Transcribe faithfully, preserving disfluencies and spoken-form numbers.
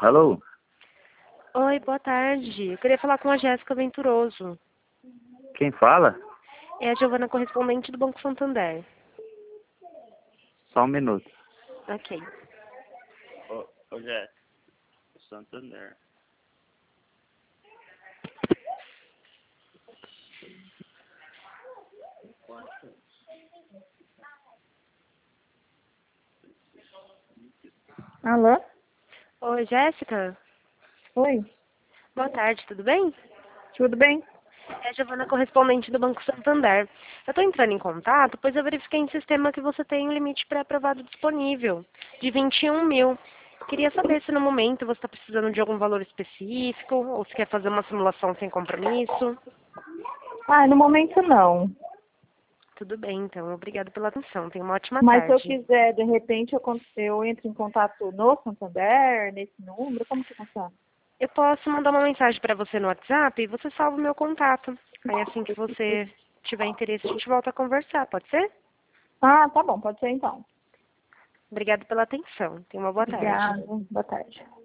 Alô? Oi, boa tarde. Eu queria falar com a Jéssica Venturoso. Quem fala? É a Giovana, correspondente do Banco Santander. Só um minuto. Ok. Ô, ô Jéssica, Santander. Alô? Oi, Jéssica. Oi, Boa tarde, tudo bem? tudo bem? É a Giovana, correspondente do Banco Santander. Eu estou entrando em contato, pois eu verifiquei em sistema que você tem um limite pré-aprovado disponível, de vinte e um mil. Queria saber se no momento você está precisando de algum valor específico, ou se quer fazer uma simulação sem compromisso. Ah, no momento não. Tudo bem, então. Obrigada pela atenção. Tenha uma ótima Mas se eu tarde. quiser, de repente, eu, con- eu entro em contato no Santander, nesse número, como que funciona? Eu posso mandar uma mensagem para você no WhatsApp e você salva o meu contato. Aí assim que você tiver interesse, a gente volta a conversar, pode ser? Ah, tá bom, pode ser então. Obrigada pela atenção. Tenha uma boa tarde. Obrigada, boa tarde.